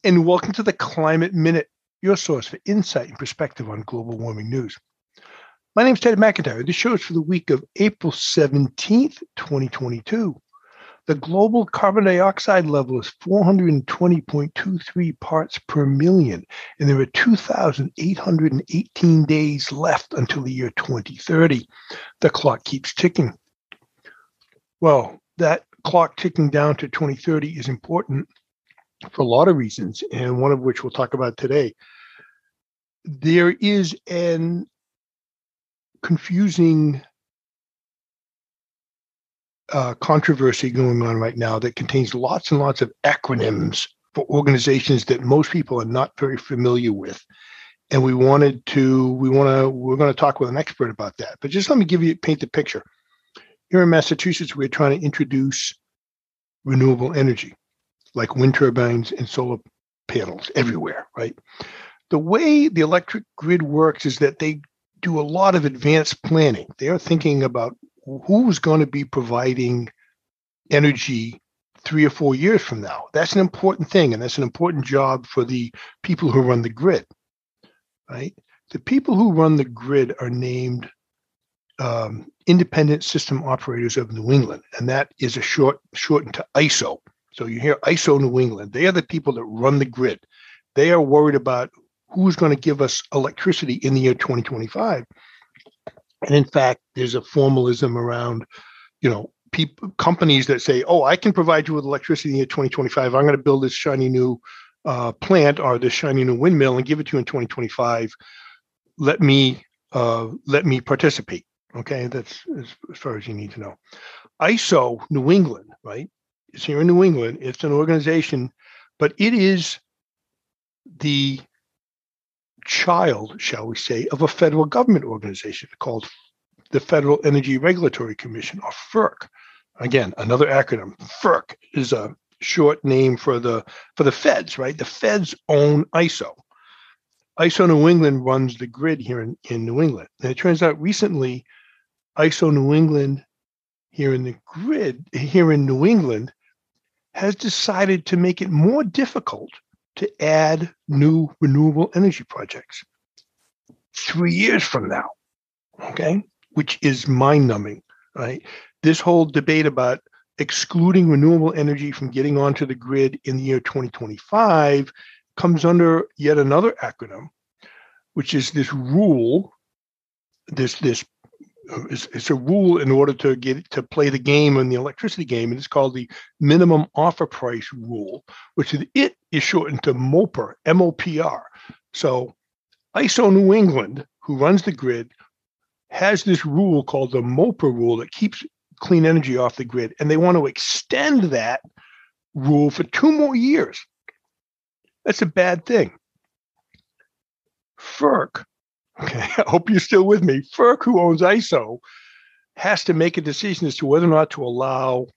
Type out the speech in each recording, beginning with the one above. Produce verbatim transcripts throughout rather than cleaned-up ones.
and welcome to the Climate Minute, your source for insight and perspective on global warming news. My name is Ted McIntyre. This show is for the week of April seventeenth, twenty twenty-two. The global carbon dioxide level is four hundred twenty point two three parts per million, and there are two thousand eight hundred eighteen days left until the year twenty thirty. The clock keeps ticking. Well, that clock ticking down to twenty thirty is important for a lot of reasons, and one of which we'll talk about today. There is an confusing uh, controversy going on right now that contains lots and lots of acronyms for organizations that most people are not very familiar with. And we wanted to, we want to, we're going to talk with an expert about that. But just let me give you, paint the picture. Here in Massachusetts, we're trying to introduce renewable energy, like wind turbines and solar panels everywhere, right? The way the electric grid works is that they do a lot of advanced planning. They are thinking about who's going to be providing energy three or four years from now. That's an important thing, and that's an important job for the people who run the grid, right? The people who run the grid are named um, Independent System Operators of New England, and that is a short shortened to I S O. So you hear I S O New England. They are the people that run the grid. They are worried about who's going to give us electricity in the year twenty twenty-five. And in fact, there's a formalism around, you know, people, companies that say, oh, I can provide you with electricity in the year twenty twenty-five. I'm going to build this shiny new uh, plant or this shiny new windmill and give it to you in twenty twenty-five. Let me, uh, let me participate. Okay, that's as, as far as you need to know. I S O New England, right? It's here in New England. It's an organization, but it is the child, shall we say, of a federal government organization called the Federal Energy Regulatory Commission, or FERC. Again, another acronym. FERC is a short name for the for the feds, right? The feds own I S O. I S O New England runs the grid here in, in New England. And it turns out recently, I S O New England here in the grid, here in New England, has decided to make it more difficult to add new renewable energy projects three years from now, okay? Which is mind-numbing, right? This whole debate about excluding renewable energy from getting onto the grid in the year twenty twenty-five comes under yet another acronym, which is this rule, this this It's, it's a rule in order to get to play the game in the electricity game, and it's called the minimum offer price rule, which is, it is shortened to MOPR, M O P R. So I S O New England, who runs the grid, has this rule called the MOPR rule that keeps clean energy off the grid, and they want to extend that rule for two more years. That's a bad thing. FERC, okay, I hope you're still with me. FERC, who owns I S O, has to make a decision as to whether or not to allow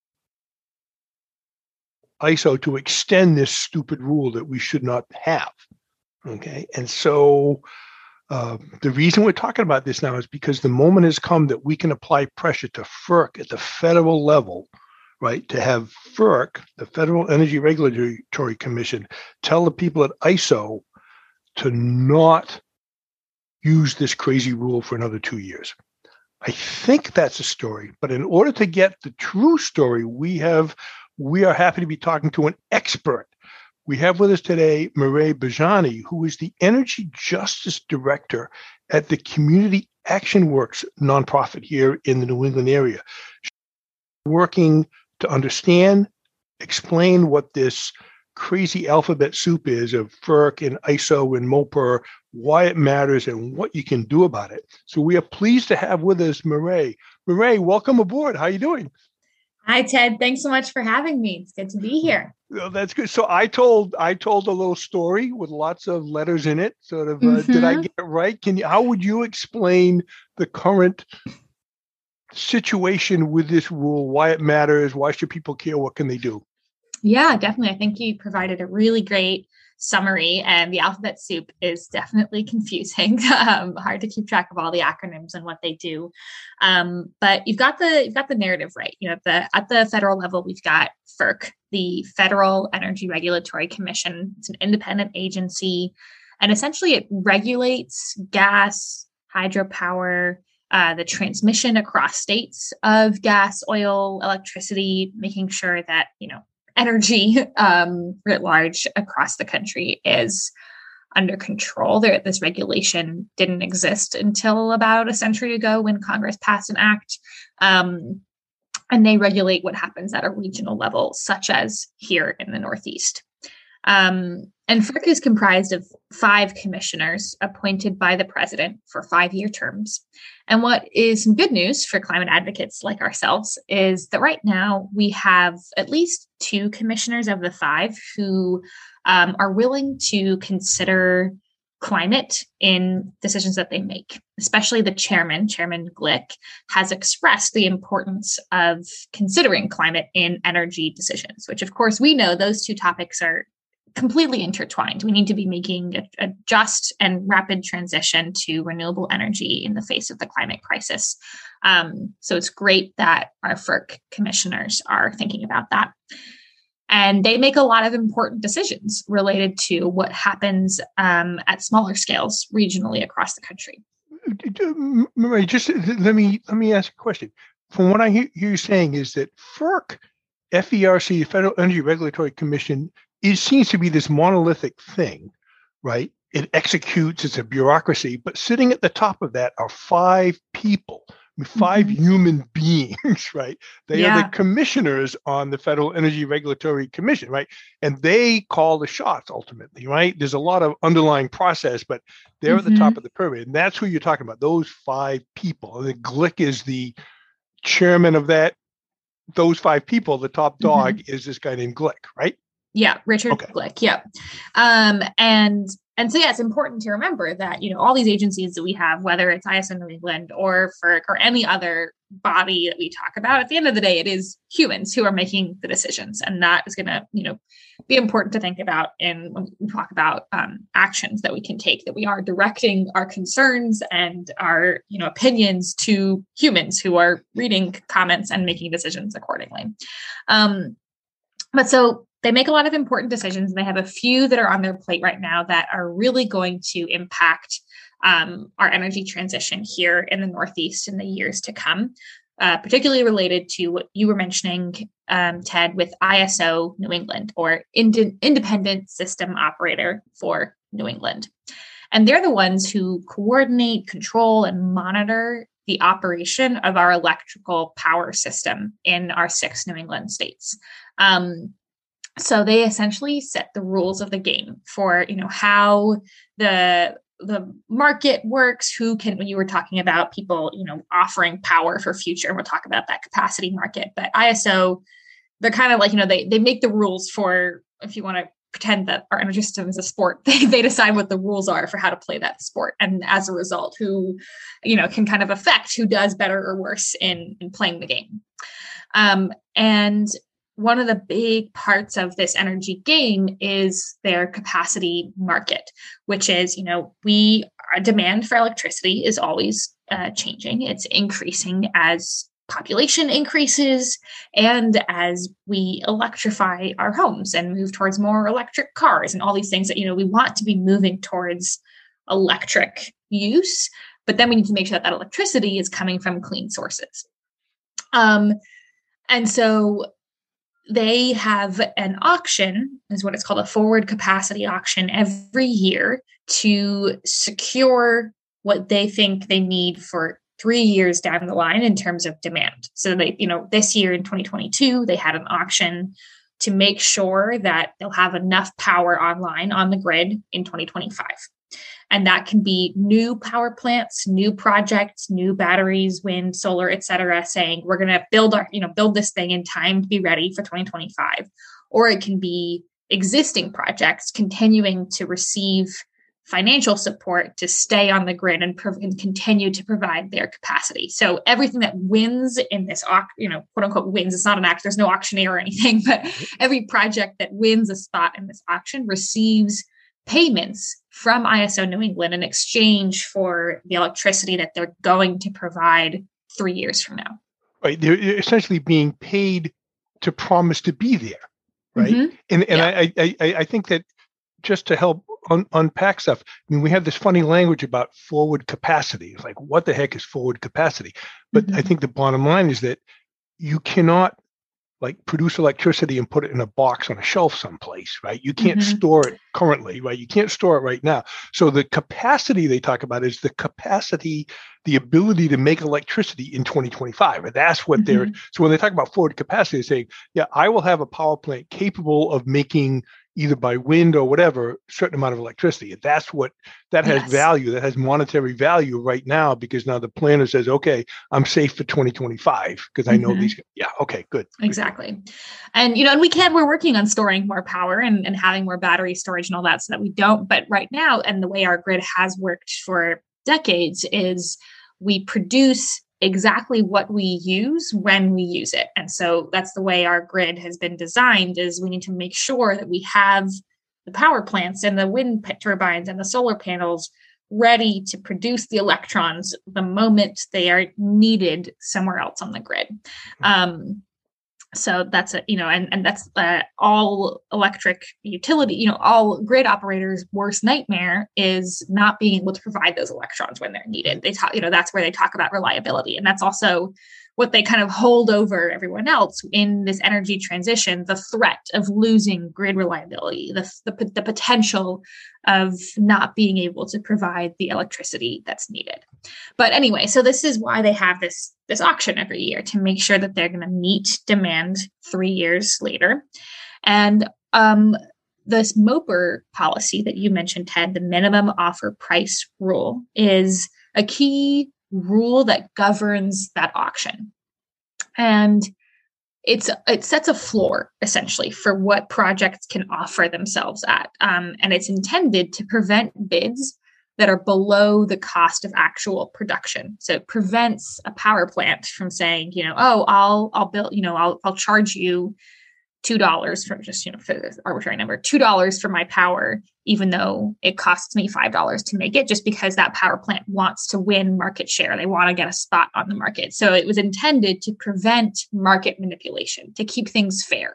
I S O to extend this stupid rule that we should not have. Okay, and so uh, the reason we're talking about this now is because the moment has come that we can apply pressure to FERC at the federal level, right, to have FERC, the Federal Energy Regulatory Commission, tell the people at I S O to not use this crazy rule for another two years. I think that's a story, but in order to get the true story, we have we are happy to be talking to an expert. We have with us today Mireille Bajani, who is the Energy Justice Director at the Community Action Works nonprofit here in the New England area. She's working to understand, explain what this crazy alphabet soup is of FERC and I S O and MOPR, why it matters, and what you can do about it. So we are pleased to have with us Mireille. Mireille, welcome aboard. How are you doing? Hi, Ted. Thanks so much for having me. It's good to be here. Well, that's good. So I told I told a little story with lots of letters in it. Sort of, uh, mm-hmm. Did I get it right? Can you? How would you explain the current situation with this rule? Why it matters? Why should people care? What can they do? Yeah, definitely. I think you provided a really great summary, and the alphabet soup is definitely confusing. um, hard to keep track of all the acronyms and what they do. Um, but you've got the you've got the narrative right. You know, the at the federal level, we've got F E R C, the Federal Energy Regulatory Commission. It's an independent agency, and essentially it regulates gas, hydropower, uh, the transmission across states of gas, oil, electricity, making sure that, you know, energy um, writ large across the country is under control. There, this regulation didn't exist until about a century ago when Congress passed an act. Um, and they regulate what happens at a regional level, such as here in the Northeast. Um, and F E R C is comprised of five commissioners appointed by the president for five-year terms. And what is some good news for climate advocates like ourselves is that right now we have at least two commissioners of the five who um, are willing to consider climate in decisions that they make. Especially the chairman, Chairman Glick, has expressed the importance of considering climate in energy decisions, which of course we know those two topics are completely intertwined. We need to be making a, a just and rapid transition to renewable energy in the face of the climate crisis. Um, so it's great that our F E R C commissioners are thinking about that. And they make a lot of important decisions related to what happens um, at smaller scales regionally across the country. Marie, just let me let me ask a question. From what I hear you saying is that F E R C, F E R C, Federal Energy Regulatory Commission, it seems to be this monolithic thing, right? It executes, it's a bureaucracy, but sitting at the top of that are five people, five mm-hmm. human beings, right? They yeah. are the commissioners on the Federal Energy Regulatory Commission, right? And they call the shots ultimately, right? There's a lot of underlying process, but they're mm-hmm. at the top of the pyramid. And that's who you're talking about, those five people. And the Glick is the chairman of that. Those five people, the top dog mm-hmm. is this guy named Glick, right? Yeah, Richard okay. Glick. Yeah. Um, and and so, yeah, it's important to remember that, you know, all these agencies that we have, whether it's I S O New England or F E R C or any other body that we talk about, at the end of the day, it is humans who are making the decisions. And that is going to, you know, be important to think about in when we talk about um, actions that we can take, that we are directing our concerns and our, you know, opinions to humans who are reading comments and making decisions accordingly. Um, but so they make a lot of important decisions, and they have a few that are on their plate right now that are really going to impact um, our energy transition here in the Northeast in the years to come, uh, particularly related to what you were mentioning, um, Ted, with I S O New England, or Ind- Independent System Operator for New England. And they're the ones who coordinate, control, and monitor the operation of our electrical power system in our six New England states. Um, So they essentially set the rules of the game for, you know, how the the market works, who can, when you were talking about people, you know, offering power for future, and we'll talk about that capacity market. But I S O, they're kind of like, you know, they they make the rules for, if you want to pretend that our energy system is a sport, they, they decide what the rules are for how to play that sport. And as a result, who, you know, can kind of affect who does better or worse in, in playing the game. Um, and one of the big parts of this energy game is their capacity market, which is, you know, we, our demand for electricity is always uh, changing. It's increasing as population increases and as we electrify our homes and move towards more electric cars and all these things that, you know, we want to be moving towards electric use, but then we need to make sure that that electricity is coming from clean sources. Um, and so they have an auction, is what it's called, a forward capacity auction every year to secure what they think they need for three years down the line in terms of demand. So they, you know, this year in twenty twenty-two, they had an auction to make sure that they'll have enough power online on the grid in twenty twenty-five. And that can be new power plants, new projects, new batteries, wind, solar, et cetera, saying we're going to build our, you know, build this thing in time to be ready for twenty twenty-five. Or it can be existing projects continuing to receive financial support to stay on the grid and, prov- and continue to provide their capacity. So everything that wins in this, au- you know, quote unquote wins, it's not an act, there's no auctioneer or anything, but every project that wins a spot in this auction receives payments from I S O New England in exchange for the electricity that they're going to provide three years from now. Right. They're essentially being paid to promise to be there. Right. Mm-hmm. And and yeah. I, I I think that just to help un- unpack stuff, I mean, we have this funny language about forward capacity. It's like, what the heck is forward capacity? But mm-hmm. I think the bottom line is that you cannot like produce electricity and put it in a box on a shelf someplace, right? You can't mm-hmm. store it currently, right? You can't store it right now. So the capacity they talk about is the capacity, the ability to make electricity in twenty twenty-five. And that's what mm-hmm. they're, so when they talk about forward capacity, they say, yeah, I will have a power plant capable of making either by wind or whatever, a certain amount of electricity. That's what, that has yes. value, that has monetary value right now, because now the planner says, okay, I'm safe for twenty twenty-five because I know mm-hmm. these, yeah, okay, good. Exactly. And, you know, and we can, we're working on storing more power and, and having more battery storage and all that so that we don't, but right now, and the way our grid has worked for decades is we produce exactly what we use when we use it. And so that's the way our grid has been designed, is we need to make sure that we have the power plants and the wind turbines and the solar panels ready to produce the electrons the moment they are needed somewhere else on the grid. Um, so that's a, you know, and, and that's uh, all electric utility, you know, all grid operators' worst nightmare is not being able to provide those electrons when they're needed. They talk, you know, that's where they talk about reliability. And that's also what they kind of hold over everyone else in this energy transition, the threat of losing grid reliability, the, the, the potential of not being able to provide the electricity that's needed. But anyway, so this is why they have this, this auction every year, to make sure that they're going to meet demand three years later. And um, this MOPR policy that you mentioned, Ted, the minimum offer price rule, is a key rule that governs that auction. And it's it sets a floor, essentially, for what projects can offer themselves at. Um, and it's intended to prevent bids that are below the cost of actual production. So it prevents a power plant from saying, you know, oh, I'll I'll build, you know, I'll I'll charge you two dollars for just, you know, for this arbitrary number, two dollars for my power, even though it costs me five dollars to make it, just because that power plant wants to win market share. They want to get a spot on the market. So it was intended to prevent market manipulation, to keep things fair.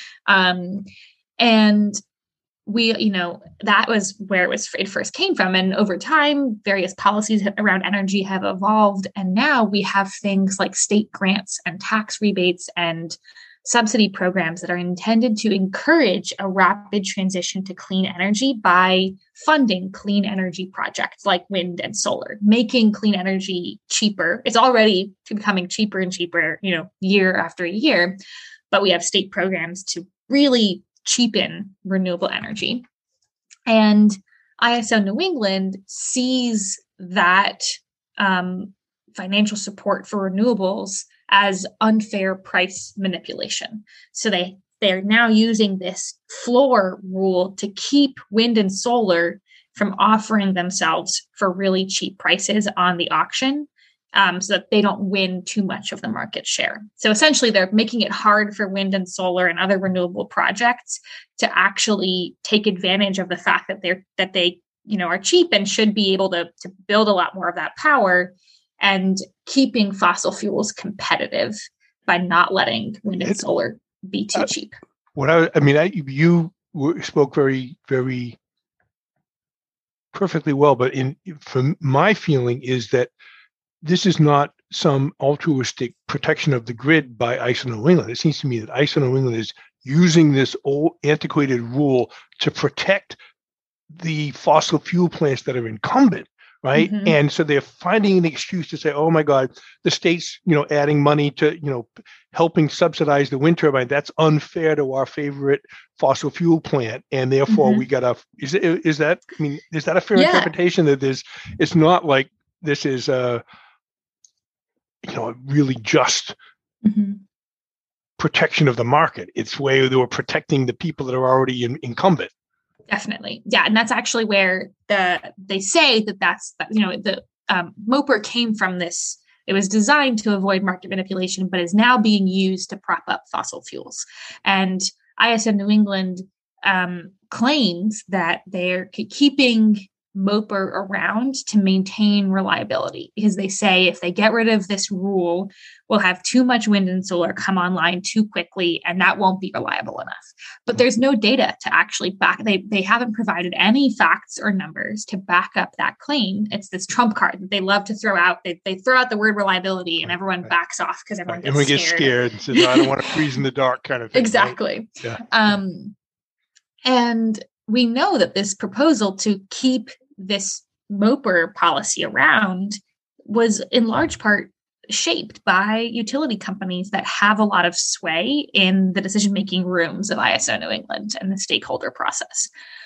Um, and we, you know, that was where it was, it first came from. And over time, various policies around energy have evolved. And now we have things like state grants and tax rebates and subsidy programs that are intended to encourage a rapid transition to clean energy by funding clean energy projects like wind and solar, making clean energy cheaper. It's already becoming cheaper and cheaper, you know, year after year, but we have state programs to really cheapen renewable energy. And I S O New England sees that um, financial support for renewables as unfair price manipulation. So they, they're now using this floor rule to keep wind and solar from offering themselves for really cheap prices on the auction, um, so that they don't win too much of the market share. So essentially, they're making it hard for wind and solar and other renewable projects to actually take advantage of the fact that they're that they you know are cheap and should be able to, to build a lot more of that power, and keeping fossil fuels competitive by not letting wind and solar be too uh, cheap. What I, I mean, I, you spoke very, very perfectly well, but in from my feeling is that this is not some altruistic protection of the grid by I S O New England. It seems to me that I S O New England is using this old antiquated rule to protect the fossil fuel plants that are incumbent. Right. Mm-hmm. And so they're finding an excuse to say, oh, my God, the state's, you know, adding money to, you know, helping subsidize the wind turbine. That's unfair to our favorite fossil fuel plant. And therefore, mm-hmm. we got to is, is that I mean, is that a fair yeah. interpretation that there's it's not like this is a, you know, really just mm-hmm. protection of the market? It's where they were protecting the people that are already in, incumbent. Definitely. Yeah. And that's actually where the they say that that's, you know, the um, MOPR came from this. It was designed to avoid market manipulation, but is now being used to prop up fossil fuels. And I S O New England um, claims that they're keeping MOPR around to maintain reliability, because they say if they get rid of this rule, we'll have too much wind and solar come online too quickly, and that won't be reliable enough. But there's no data to actually back. They they haven't provided any facts or numbers to back up that claim. It's this trump card that they love to throw out. They they throw out the word reliability, and everyone right. backs off because everyone, right. gets, everyone scared. gets scared and says, "I don't want to freeze in the dark," kind of thing. Exactly. Right? Yeah. Um, and we know that this proposal to keep this MOPR policy around was in large part shaped by utility companies that have a lot of sway in the decision-making rooms of I S O New England and the stakeholder process.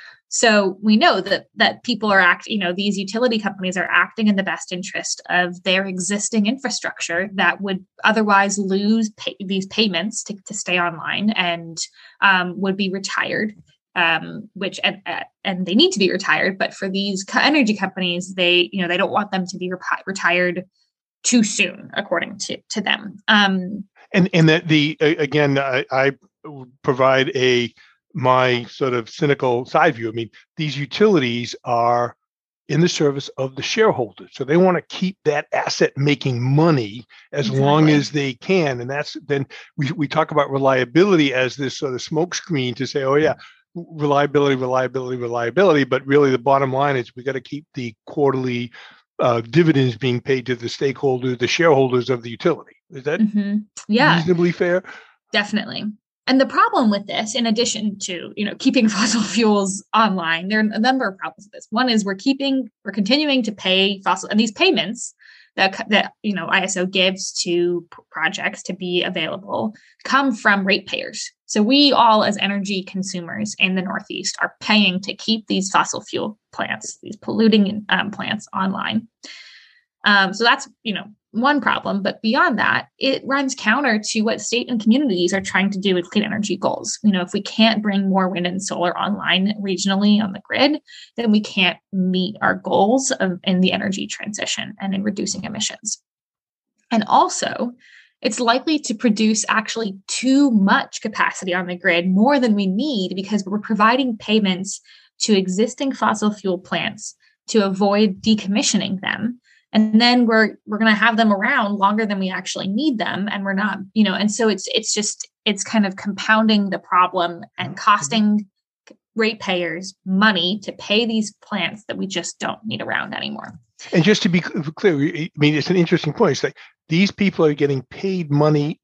So we know that that people are act, you know, these utility companies are acting in the best interest of their existing infrastructure that would otherwise lose pay, these payments to, to stay online and um, would be retired. Um, which and, and they need to be retired, but for these energy companies, they you know they don't want them to be re- retired too soon, according to to them. Um, and and that the again, I, I provide a my sort of cynical side view. I mean, these utilities are in the service of the shareholders, so they want to keep that asset making money as exactly. long as they can, and that's then we we talk about reliability as this sort of smokescreen to say, oh yeah. reliability, reliability, reliability. But really the bottom line is we got to keep the quarterly uh, dividends being paid to the stakeholders, the shareholders of the utility. Is that mm-hmm. yeah. reasonably fair? Definitely. And the problem with this, in addition to, you know, keeping fossil fuels online, there are a number of problems with this. One is we're keeping, we're continuing to pay fossil, and these payments that, that you know, I S O gives to p- projects to be available come from ratepayers. So we all as energy consumers in the Northeast are paying to keep these fossil fuel plants, these polluting um, plants online. Um, so that's, you know, one problem. But beyond that, it runs counter to what state and communities are trying to do with clean energy goals. You know, if we can't bring more wind and solar online regionally on the grid, then we can't meet our goals of, in the energy transition and in reducing emissions. And also, it's likely to produce actually too much capacity on the grid, more than we need, because we're providing payments to existing fossil fuel plants to avoid decommissioning them. And then we're we're going to have them around longer than we actually need them, and we're not, you know. And so it's it's just it's kind of compounding the problem and costing ratepayers money to pay these plants that we just don't need around anymore. And just to be clear, I mean, it's an interesting point. It's like these people are getting paid money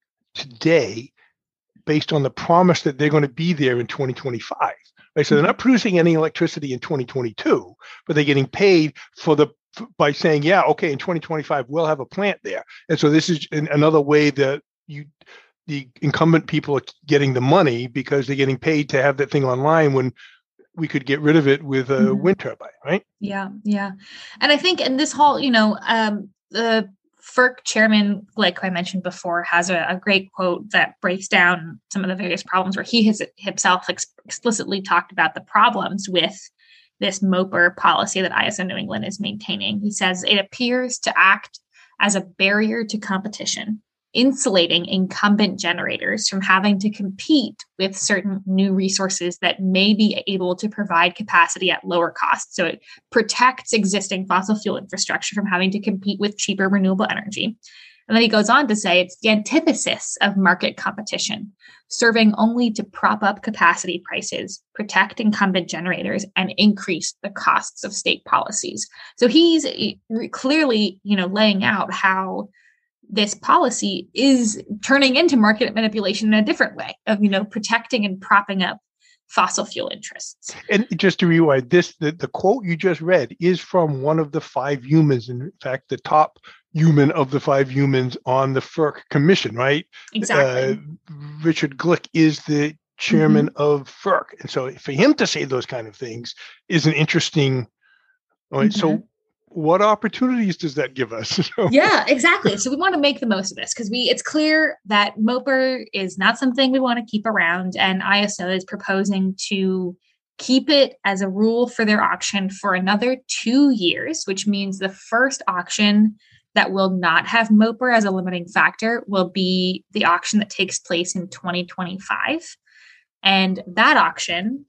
today based on the promise that they're going to be there in twenty twenty-five. Right? So they're not producing any electricity in twenty twenty-two, but they're getting paid for the by saying, yeah, okay, in twenty twenty-five, we'll have a plant there. And so this is another way that you, the incumbent people are getting the money because they're getting paid to have that thing online when we could get rid of it with a mm-hmm. wind turbine, right? Yeah, yeah. And I think in this whole, you know, um, the F E R C chairman, like I mentioned before, has a, a great quote that breaks down some of the various problems where he has himself ex- explicitly talked about the problems with this MOPR policy that I S O New England is maintaining. He says it appears to act as a barrier to competition, insulating incumbent generators from having to compete with certain new resources that may be able to provide capacity at lower costs. So it protects existing fossil fuel infrastructure from having to compete with cheaper renewable energy. And then he goes on to say it's the antithesis of market competition, serving only to prop up capacity prices, protect incumbent generators, and increase the costs of state policies. So he's clearly, you know, laying out how this policy is turning into market manipulation in a different way of, you know, protecting and propping up fossil fuel interests. And just to rewind, this the, the quote you just read is from one of the five humans, in fact, the top human of the five humans on the F E R C commission, right? Exactly. Uh, Richard Glick is the chairman mm-hmm. of F E R C. And so for him to say those kind of things is an interesting, all right, mm-hmm. so what opportunities does that give us? Yeah, exactly. So we want to make the most of this because we it's clear that MOPR is not something we want to keep around, and I S O is proposing to keep it as a rule for their auction for another two years, which means the first auction that will not have MOPR as a limiting factor will be the auction that takes place in twenty twenty-five. And that auction,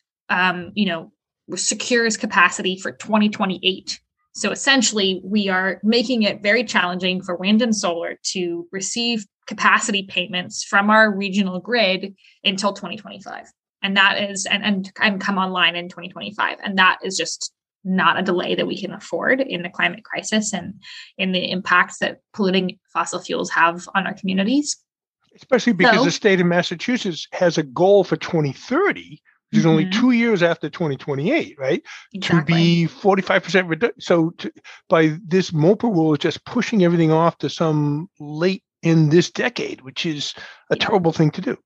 um, you know, secures capacity for twenty twenty-eight. So essentially, we are making it very challenging for wind and solar to receive capacity payments from our regional grid until twenty twenty-five. And that is, and, and, and come online in twenty twenty-five. And that is just not a delay that we can afford in the climate crisis and in the impacts that polluting fossil fuels have on our communities. Especially because so, the state of Massachusetts has a goal for twenty thirty, which is mm-hmm. only two years after twenty twenty-eight, right? Exactly. To be forty-five percent reduction. So to, by this MOPR rule, it's just pushing everything off to some late in this decade, which is a yeah. terrible thing to do.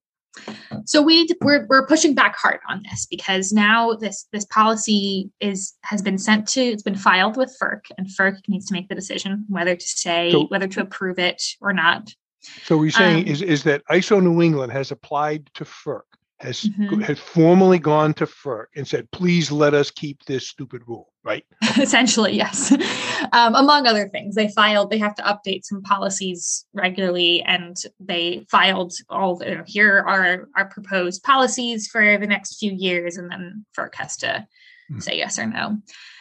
So we we're we're pushing back hard on this because now this this policy is has been sent to it's been filed with F E R C, and F E R C needs to make the decision whether to say so, whether to approve it or not. So what you're saying um, is is that I S O New England has applied to F E R C, has mm-hmm. has formally gone to F E R C and said, please let us keep this stupid rule, right? Essentially, yes. Um, among other things, they filed, they have to update some policies regularly, and they filed all, the, you know, here are our proposed policies for the next few years, and then F E R C has to mm-hmm. say yes or no.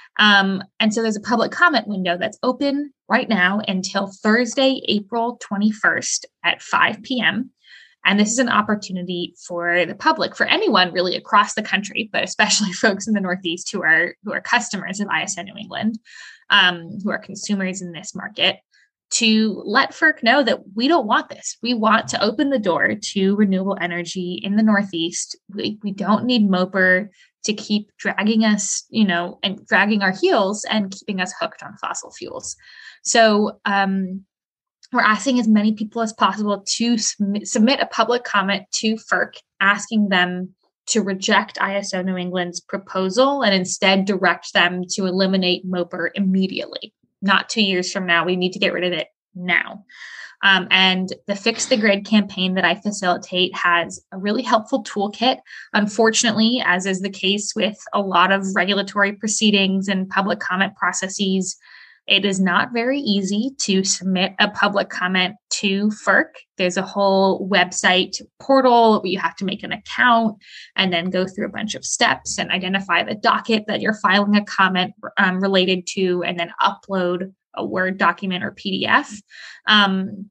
Um, and so there's a public comment window that's open right now until Thursday, April twenty-first at five p.m. And this is an opportunity for the public, for anyone really across the country, but especially folks in the Northeast who are who are customers of I S O New England, um, who are consumers in this market, to let F E R C know that we don't want this. We want to open the door to renewable energy in the Northeast. We, we don't need MOPR to keep dragging us, you know, and dragging our heels and keeping us hooked on fossil fuels. So um, we're asking as many people as possible to sum- submit a public comment to F E R C, asking them to reject I S O New England's proposal and instead direct them to eliminate MOPR immediately. Not two years from now. We need to get rid of it now. Um, and the Fix the Grid campaign that I facilitate has a really helpful toolkit. Unfortunately, as is the case with a lot of regulatory proceedings and public comment processes, it is not very easy to submit a public comment to F E R C. There's a whole website portal where you have to make an account and then go through a bunch of steps and identify the docket that you're filing a comment um, related to, and then upload a Word document or P D F. Um,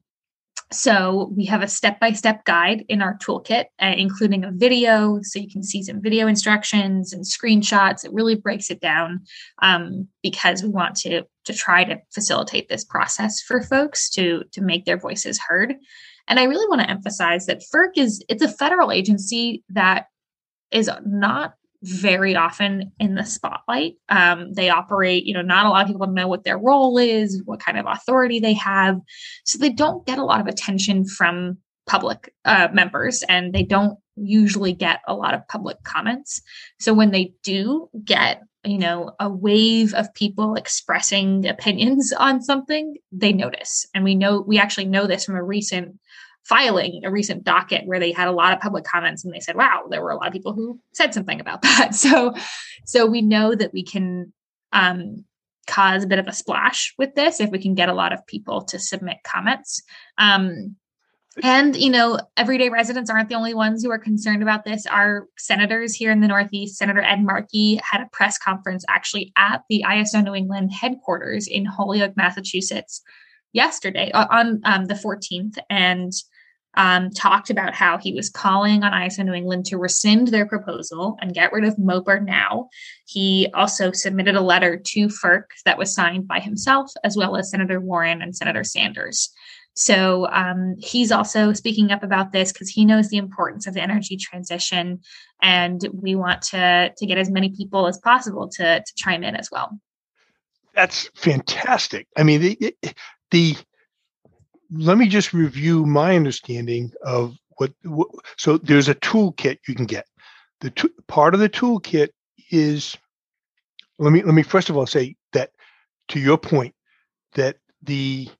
So we have a step-by-step guide in our toolkit, uh, including a video, so you can see some video instructions and screenshots. It really breaks it down um, because we want to, to try to facilitate this process for folks to, to make their voices heard. And I really want to emphasize that F E R C is, it's a federal agency that is not very often in the spotlight. Um, they operate, you know, not a lot of people know what their role is, what kind of authority they have. So they don't get a lot of attention from public uh, members, and they don't usually get a lot of public comments. So when they do get, you know, a wave of people expressing opinions on something, they notice. And we know, we actually know this from a recent filing, a recent docket where they had a lot of public comments, and they said, wow, there were a lot of people who said something about that. So, so we know that we can um, cause a bit of a splash with this if we can get a lot of people to submit comments. Um, and, you know, everyday residents aren't the only ones who are concerned about this. Our senators here in the Northeast, Senator Ed Markey, had a press conference actually at the I S O New England headquarters in Holyoke, Massachusetts yesterday on um, the fourteenth, and Um, talked about how he was calling on I S O New England to rescind their proposal and get rid of MOPR now. He also submitted a letter to F E R C that was signed by himself, as well as Senator Warren and Senator Sanders. So um, he's also speaking up about this because he knows the importance of the energy transition, and we want to, to get as many people as possible to, to chime in as well. That's fantastic. I mean, the, the let me just review my understanding of what, what so there's a toolkit you can get. The to, part of the toolkit is, let me let me first of all say that, to your point, that the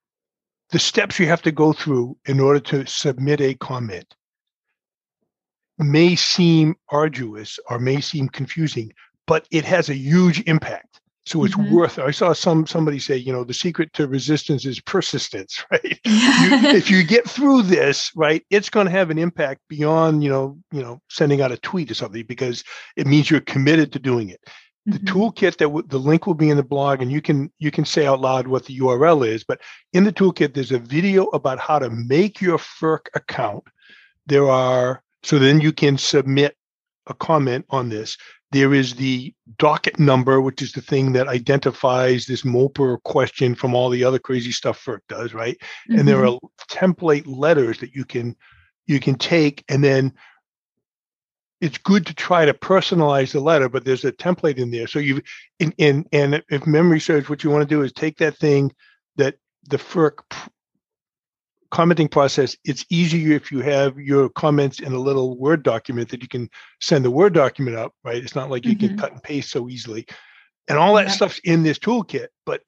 the steps you have to go through in order to submit a comment may seem arduous or may seem confusing, but it has a huge impact. So it's mm-hmm. worth it. I saw some somebody say, you know, the secret to resistance is persistence, right? you, if you get through this, right, it's going to have an impact beyond, you know, you know, sending out a tweet or something, because it means you're committed to doing it. The mm-hmm. toolkit that w- the link will be in the blog, and you can you can say out loud what the U R L is. But in the toolkit, there's a video about how to make your F E R C account. There are so then you can submit a comment on this. There is the docket number, which is the thing that identifies this MOPR question from all the other crazy stuff F E R C does, right? Mm-hmm. And there are template letters that you can you can take, and then it's good to try to personalize the letter, but there's a template in there. So you in, in and if memory serves, what you want to do is take that thing that the F E R C commenting process. It's easier if you have your comments in a little Word document that you can send the Word document up, right? It's not like you mm-hmm. can cut and paste so easily. And all that yeah. stuff's in this toolkit, but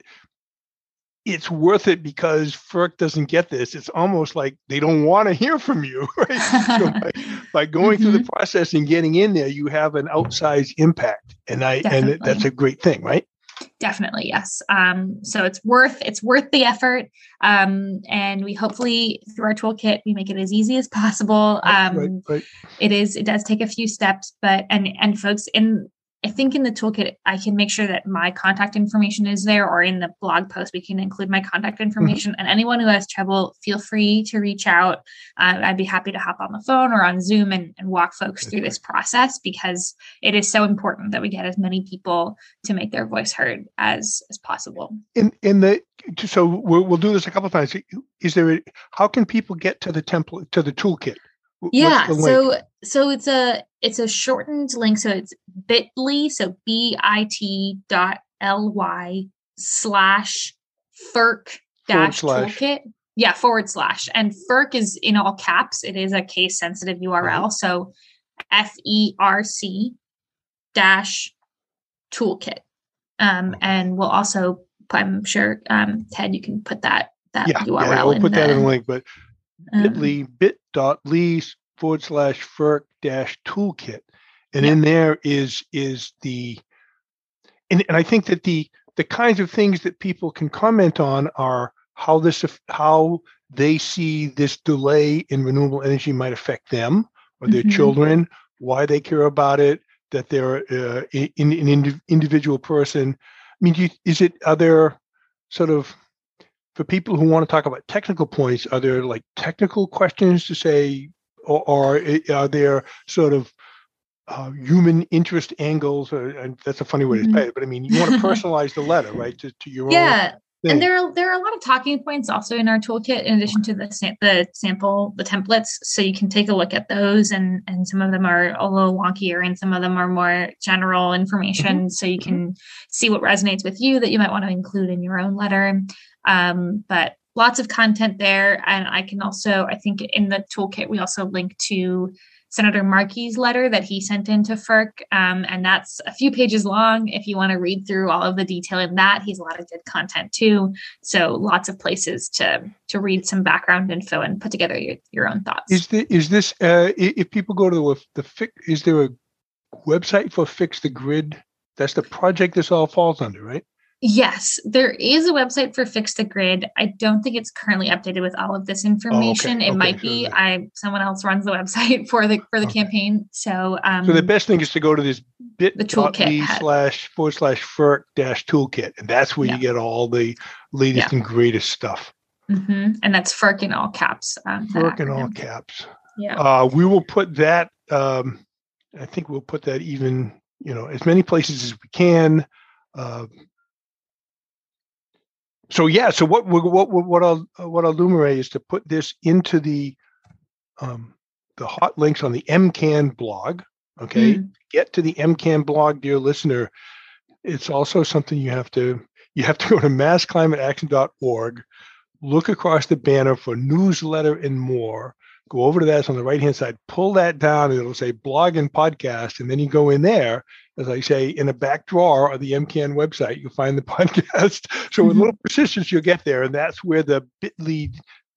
it's worth it because F E R C doesn't get this. It's almost like they don't want to hear from you, right? So by, by going mm-hmm. through the process and getting in there, you have an outsized impact. And I Definitely. and that's a great thing, right? Definitely, yes. Um, so it's worth it's worth the effort, um, and we hopefully through our toolkit we make it as easy as possible. Um, right, right. It is it does take a few steps, but and and folks in I think in the toolkit I can make sure that my contact information is there, or in the blog post we can include my contact information. Mm-hmm. And anyone who has trouble, feel free to reach out. Uh, I'd be happy to hop on the phone or on Zoom and, and walk folks through this process, because it is so important that we get as many people to make their voice heard as as possible. In in the so we'll, we'll do this a couple of times. Is there a, how can people get to the template to the toolkit? Yeah, so so it's a it's a shortened link. So it's bit.ly, so bit dot ly slash F E R C dash toolkit. Yeah, forward slash. And F E R C is in all caps. It is a case sensitive U R L. Mm-hmm. So F E R C dash toolkit. Um, and we'll also, I'm sure, um, Ted, you can put that that yeah, U R L yeah, we'll in put the, that in the link, but um, bit.ly, bit.ly forward slash F E R C dash toolkit. And yeah. in there is is the, and, and I think that the the kinds of things that people can comment on are how this how they see this delay in renewable energy might affect them or their mm-hmm. children, why they care about it, that they're uh, in, in, an ind- individual person. I mean, do you, is it, are there sort of, for people who want to talk about technical points, are there like technical questions to say, or, or are there sort of uh, human interest angles? Or, and that's a funny way mm-hmm. to say it, but I mean, you want to personalize the letter, right, to, to your yeah. own. And there are there are a lot of talking points also in our toolkit, in addition to the sam- the sample, the templates. So you can take a look at those, and and some of them are a little wonkier, and some of them are more general information. Mm-hmm. So you can see what resonates with you that you might want to include in your own letter. Um, but lots of content there, and I can also, I think in the toolkit we also link to Senator Markey's letter that he sent into F E R C, um, and that's a few pages long. If you want to read through all of the detail in that, he's a lot of good content too. So lots of places to to read some background info and put together your, your own thoughts. Is the, is this uh, if people go to the the fix, is there a website for Fix the Grid? That's the project this all falls under, right? Yes, there is a website for Fix the Grid. I don't think it's currently updated with all of this information. Oh, okay. It okay. might be. So I someone else runs the website for the for the okay. campaign. So, um, so the best thing is to go to this bit.ly slash forward slash F E R C dash toolkit, and that's where yeah. you get all the latest yeah. and greatest stuff. Mm-hmm. And that's F E R C in all caps. Um, F E R C in all caps. Yeah. Uh, we will put that. Um, I think we'll put that even you know as many places as we can. Uh, So yeah, so what what what I'll what I'll do, Marie, is to put this into the um, the hot links on the M CAN blog. Okay, mm. Get to the M CAN blog, dear listener. It's also something you have to you have to go to mass climate action dot org, look across the banner for newsletter and more. Go over to that, it's on the right hand side. Pull that down, and it'll say blog and podcast, and then you go in there. As I say, in a back drawer of the M CAN website, you'll find the podcast. So with a little persistence, you'll get there. And that's where the bit.ly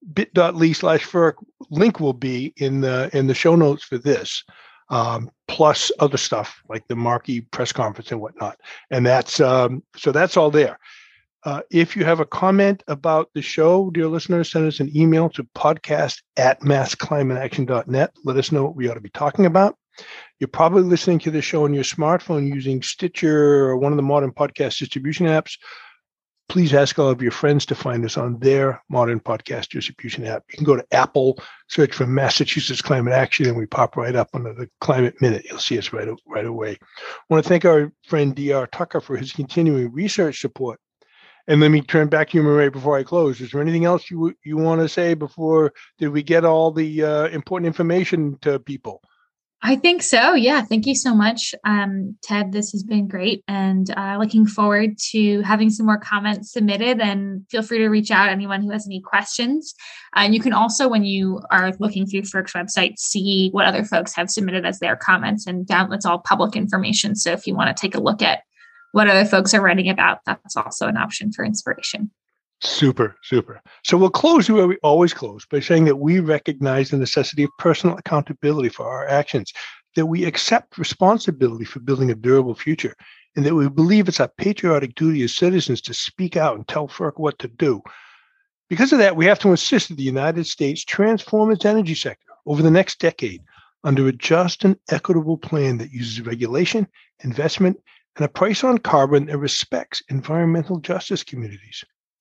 bit.ly slash FERC link will be in the in the show notes for this, um, plus other stuff like the Markey press conference and whatnot. And that's um, so that's all there. Uh, if you have a comment about the show, dear listeners, send us an email to podcast at mass climate action dot net. Let us know what we ought to be talking about. You're probably listening to the show on your smartphone using Stitcher or one of the modern podcast distribution apps. Please ask all of your friends to find us on their modern podcast distribution app. You can go to Apple, search for Massachusetts Climate Action, and we pop right up under the Climate Minute. You'll see us right, right away. I want to thank our friend D R Tucker for his continuing research support. And let me turn back to you, Murray, before I close. Is there anything else you you want to say before? Did we get all the uh, important information to people? I think so. Yeah. Thank you so much, um, Ted. This has been great. And uh, looking forward to having some more comments submitted. And feel free to reach out anyone who has any questions. Uh, and you can also, when you are looking through FERC's website, see what other folks have submitted as their comments. And down, it's all public information. So if you want to take a look at what other folks are writing about, that's also an option for inspiration. Super, super. So we'll close where we always close by saying that we recognize the necessity of personal accountability for our actions, that we accept responsibility for building a durable future, and that we believe it's our patriotic duty as citizens to speak out and tell FERC what to do. Because of that, we have to insist that the United States transform its energy sector over the next decade under a just and equitable plan that uses regulation, investment, and a price on carbon that respects environmental justice communities.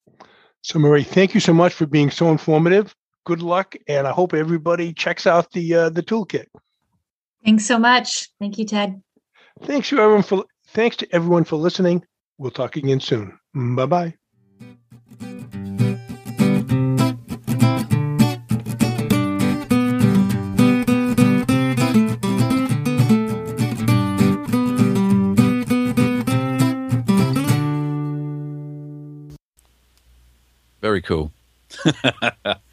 So, Marie, thank you so much for being so informative. Good luck, and I hope everybody checks out the uh, the toolkit. Thanks so much. Thank you, Ted. Thanks to everyone for thanks to everyone for listening. We'll talk again soon. Bye bye. Very cool.